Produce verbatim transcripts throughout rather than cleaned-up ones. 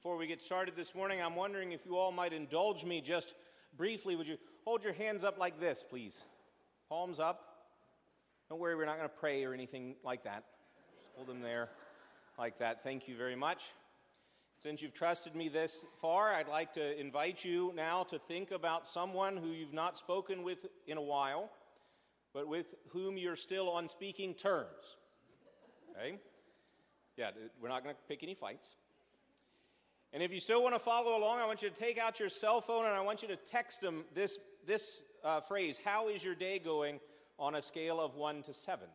Before we get started this morning, I'm wondering if you all might indulge me just briefly. Would you hold your hands up like this, please? Palms up. Don't worry, we're not going to pray or anything like that. Just hold them there like that. Thank you very much. Since you've trusted me this far, I'd like to invite you now to think about someone who you've not spoken with in a while, but with whom you're still on speaking terms. Okay? Yeah, we're not going to pick any fights. And if you still want to follow along, I want you to take out your cell phone and I want you to text them this, this uh, phrase, how is your day going on a scale of one to seven?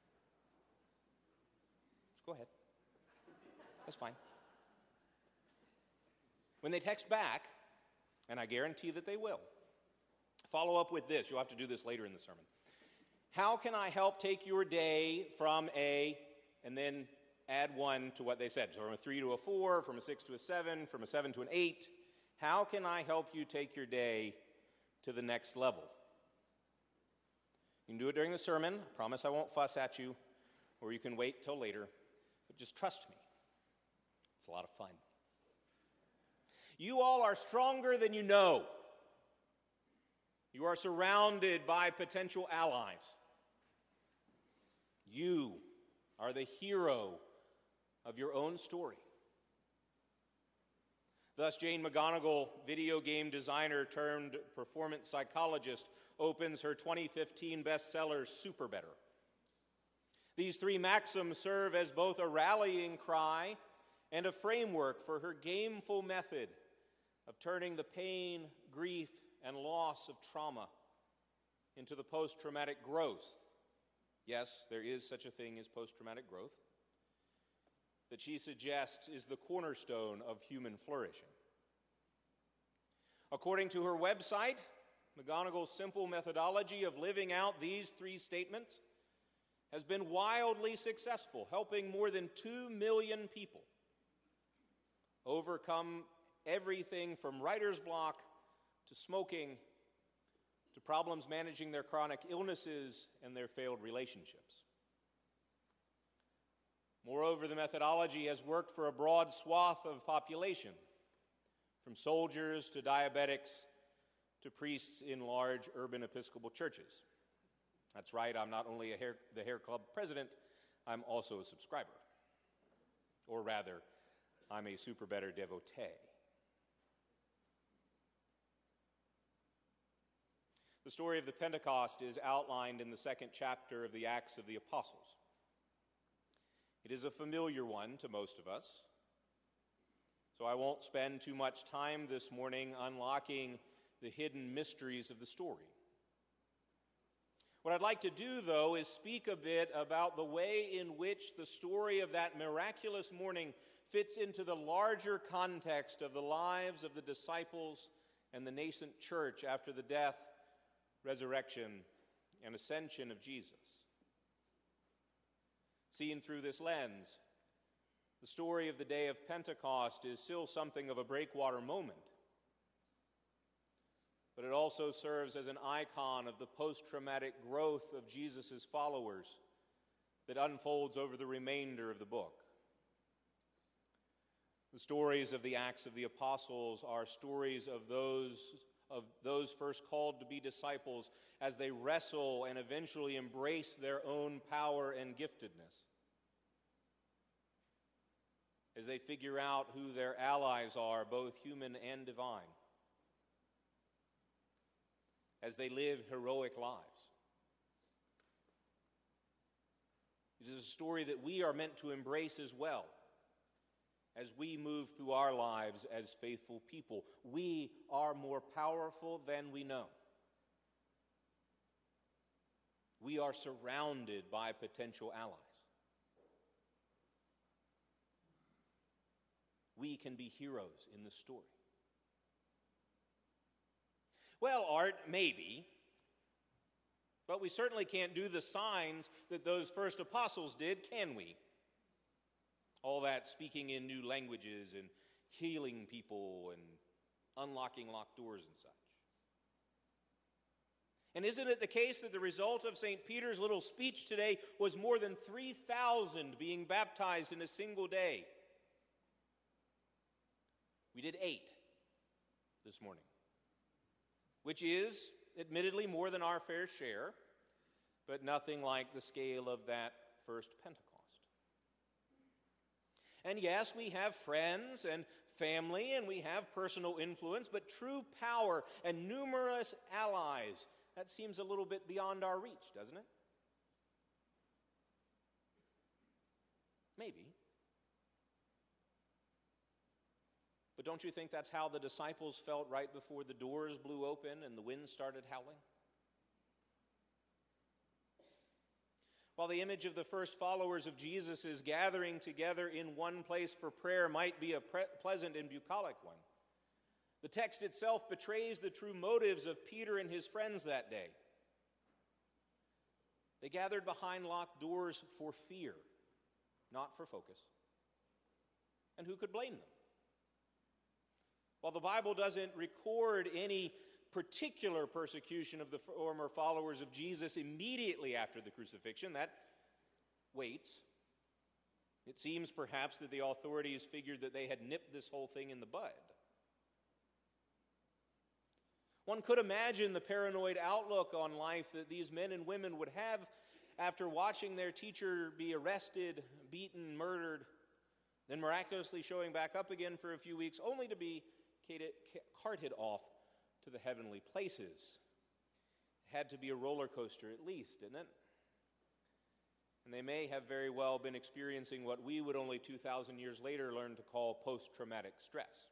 Go ahead. That's fine. When they text back, and I guarantee that they will, follow up with this. You'll have to do this later in the sermon. How can I help take your day from a, and then add one to what they said. So from a three to a four, from a six to a seven, from a seven to an eight. How can I help you take your day to the next level? You can do it during the sermon. I promise I won't fuss at you. Or you can wait till later. But just trust me. It's a lot of fun. You all are stronger than you know. You are surrounded by potential allies. You are the hero of your own story. Thus, Jane McGonigal, video game designer turned performance psychologist, opens her twenty fifteen bestseller, Super Better. These three maxims serve as both a rallying cry and a framework for her gameful method of turning the pain, grief, and loss of trauma into the post-traumatic growth. Yes, there is such a thing as post-traumatic growth that she suggests is the cornerstone of human flourishing. According to her website, McGonigal's simple methodology of living out these three statements has been wildly successful, helping more than two million people overcome everything from writer's block to smoking to problems managing their chronic illnesses and their failed relationships. Moreover, the methodology has worked for a broad swath of population, from soldiers to diabetics to priests in large urban Episcopal churches. That's right, I'm not only a hair, the Hair Club president, I'm also a subscriber. Or rather, I'm a Super Better devotee. The story of the Pentecost is outlined in the second chapter of the Acts of the Apostles. It is a familiar one to most of us, so I won't spend too much time this morning unlocking the hidden mysteries of the story. What I'd like to do, though, is speak a bit about the way in which the story of that miraculous morning fits into the larger context of the lives of the disciples and the nascent church after the death, resurrection, and ascension of Jesus. Seen through this lens, the story of the day of Pentecost is still something of a breakwater moment, but it also serves as an icon of the post-traumatic growth of Jesus' followers that unfolds over the remainder of the book. The stories of the Acts of the Apostles are stories of those of those first called to be disciples as they wrestle and eventually embrace their own power and giftedness, as they figure out who their allies are, both human and divine, as they live heroic lives. It is a story that we are meant to embrace as well, as we move through our lives as faithful people. We are more powerful than we know. We are surrounded by potential allies. We can be heroes in the story. Well, Art, maybe, but we certainly can't do the signs that those first apostles did, can we? All that speaking in new languages and healing people and unlocking locked doors and such. And isn't it the case that the result of Saint Peter's little speech today was more than three thousand being baptized in a single day? We did eight this morning, which is admittedly more than our fair share, but nothing like the scale of that first Pentecost. And yes, we have friends and family, and we have personal influence, but true power and numerous allies, that seems a little bit beyond our reach, doesn't it? Maybe. But don't you think that's how the disciples felt right before the doors blew open and the wind started howling? While the image of the first followers of Jesus is gathering together in one place for prayer might be a pre- pleasant and bucolic one, the text itself betrays the true motives of Peter and his friends that day. They gathered behind locked doors for fear, not for focus. And who could blame them? While the Bible doesn't record any particular persecution of the former followers of Jesus immediately after the crucifixion, that waits. It seems perhaps that the authorities figured that they had nipped this whole thing in the bud. One could imagine the paranoid outlook on life that these men and women would have after watching their teacher be arrested, beaten, murdered, then miraculously showing back up again for a few weeks, only to be carted off to the heavenly places. It had to be a roller coaster at least, didn't it? And they may have very well been experiencing what we would only two thousand years later learn to call post-traumatic stress.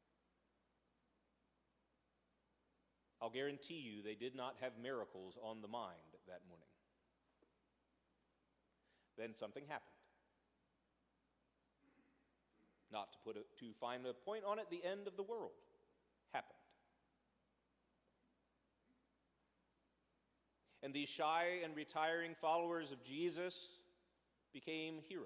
I'll guarantee you they did not have miracles on the mind that morning. Then something happened. Not to put a, to find a point on it, the end of the world happened. And these shy and retiring followers of Jesus became heroes.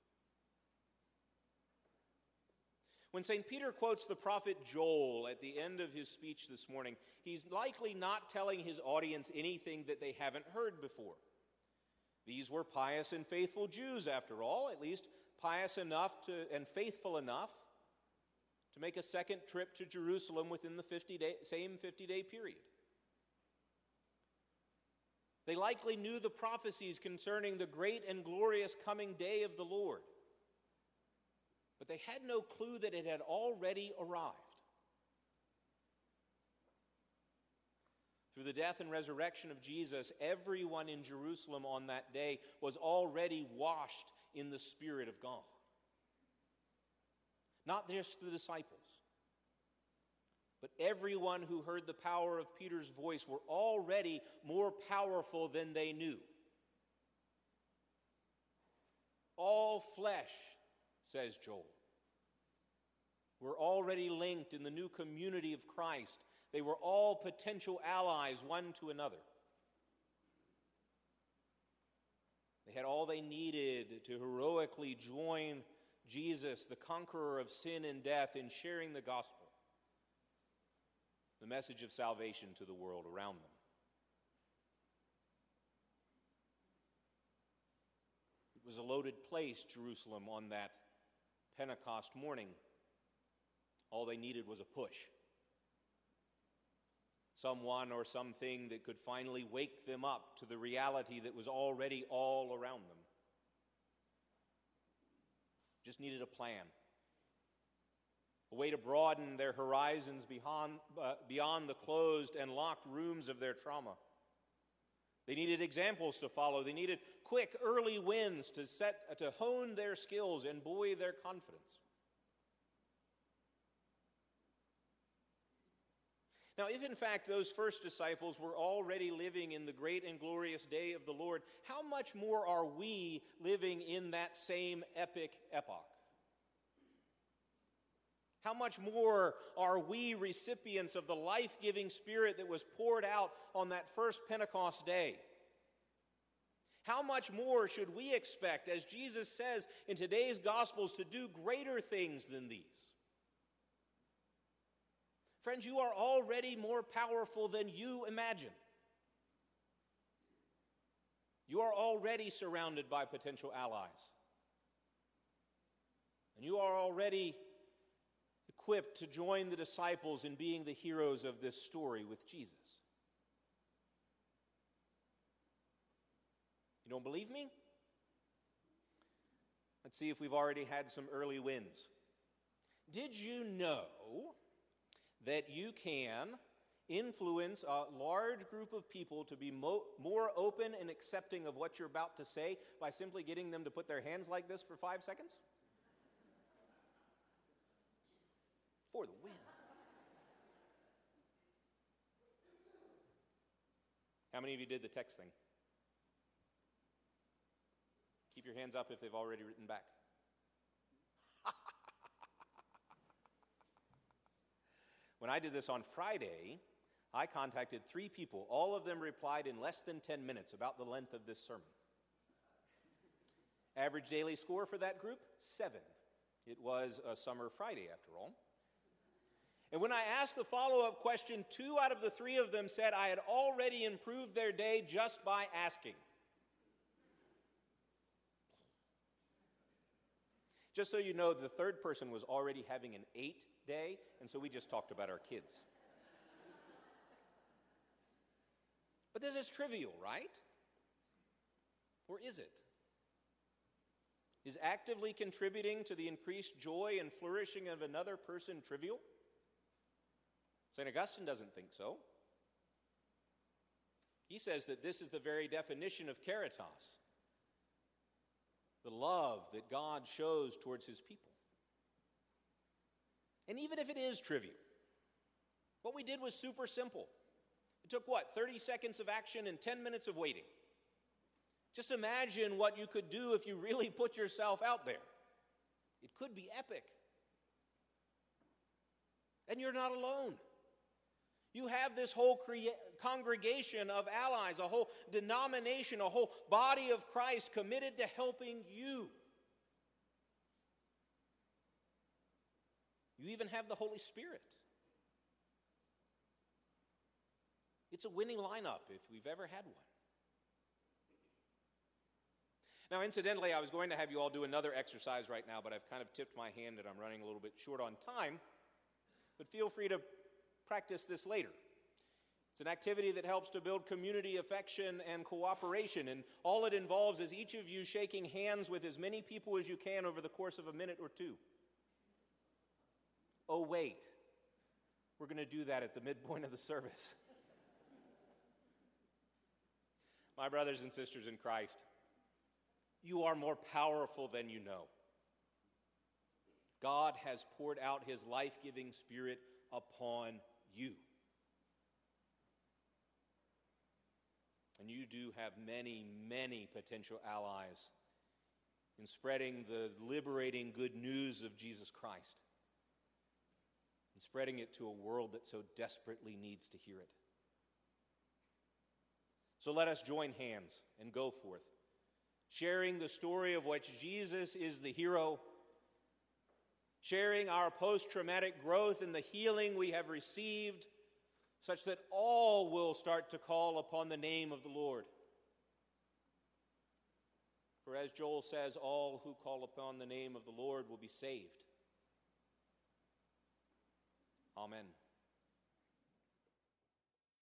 When Saint Peter quotes the prophet Joel at the end of his speech this morning, he's likely not telling his audience anything that they haven't heard before. These were pious and faithful Jews, after all, at least pious enough to and faithful enough to make a second trip to Jerusalem within the fifty-day, same fifty-day period. They likely knew the prophecies concerning the great and glorious coming day of the Lord, but they had no clue that it had already arrived. Through the death and resurrection of Jesus, everyone in Jerusalem on that day was already washed in the Spirit of God. Not just the disciples, but everyone who heard the power of Peter's voice were already more powerful than they knew. All flesh, says Joel, were already linked in the new community of Christ. They were all potential allies one to another. They had all they needed to heroically join Jesus, the conqueror of sin and death, in sharing the gospel, the message of salvation to the world around them. It was a loaded place, Jerusalem, on that Pentecost morning. All they needed was a push. Someone or something that could finally wake them up to the reality that was already all around them. Just needed a plan. A way to broaden their horizons beyond, uh, beyond the closed and locked rooms of their trauma. They needed examples to follow. They needed quick, early wins to set, uh, to hone their skills and buoy their confidence. Now, if in fact those first disciples were already living in the great and glorious day of the Lord, how much more are we living in that same epic epoch? How much more are we recipients of the life-giving Spirit that was poured out on that first Pentecost day? How much more should we expect, as Jesus says in today's Gospels, to do greater things than these? Friends, you are already more powerful than you imagine. You are already surrounded by potential allies. And you are already equipped to join the disciples in being the heroes of this story with Jesus. You don't believe me? Let's see if we've already had some early wins. Did you know that you can influence a large group of people to be mo- more open and accepting of what you're about to say by simply getting them to put their hands like this for five seconds? For the win. How many of you did the text thing? Keep your hands up if they've already written back. When I did this on Friday, I contacted three people. All of them replied in less than ten minutes, about the length of this sermon. Average daily score for that group, seven. It was a summer Friday, after all. And when I asked the follow-up question, two out of the three of them said I had already improved their day just by asking. Just so you know, the third person was already having an eight day, and so we just talked about our kids. But this is trivial, right? Or is it? Is actively contributing to the increased joy and flourishing of another person trivial? Saint Augustine doesn't think so. He says that this is the very definition of caritas, the love that God shows towards his people. And even if it is trivial, what we did was super simple. It took, what, thirty seconds of action and ten minutes of waiting. Just imagine what you could do if you really put yourself out there. It could be epic. And you're not alone. You have this whole crea- congregation of allies, a whole denomination, a whole body of Christ committed to helping you. You even have the Holy Spirit. It's a winning lineup if we've ever had one. Now, incidentally, I was going to have you all do another exercise right now, but I've kind of tipped my hand and I'm running a little bit short on time. But feel free to practice this later. It's an activity that helps to build community affection and cooperation, and all it involves is each of you shaking hands with as many people as you can over the course of a minute or two. Oh, wait. We're going to do that at the midpoint of the service. My brothers and sisters in Christ, you are more powerful than you know. God has poured out his life-giving Spirit upon you. And you do have many, many potential allies in spreading the liberating good news of Jesus Christ and spreading it to a world that so desperately needs to hear it. So let us join hands and go forth, sharing the story of which Jesus is the hero, sharing our post-traumatic growth and the healing we have received, such that all will start to call upon the name of the Lord. For as Joel says, all who call upon the name of the Lord will be saved. Amen.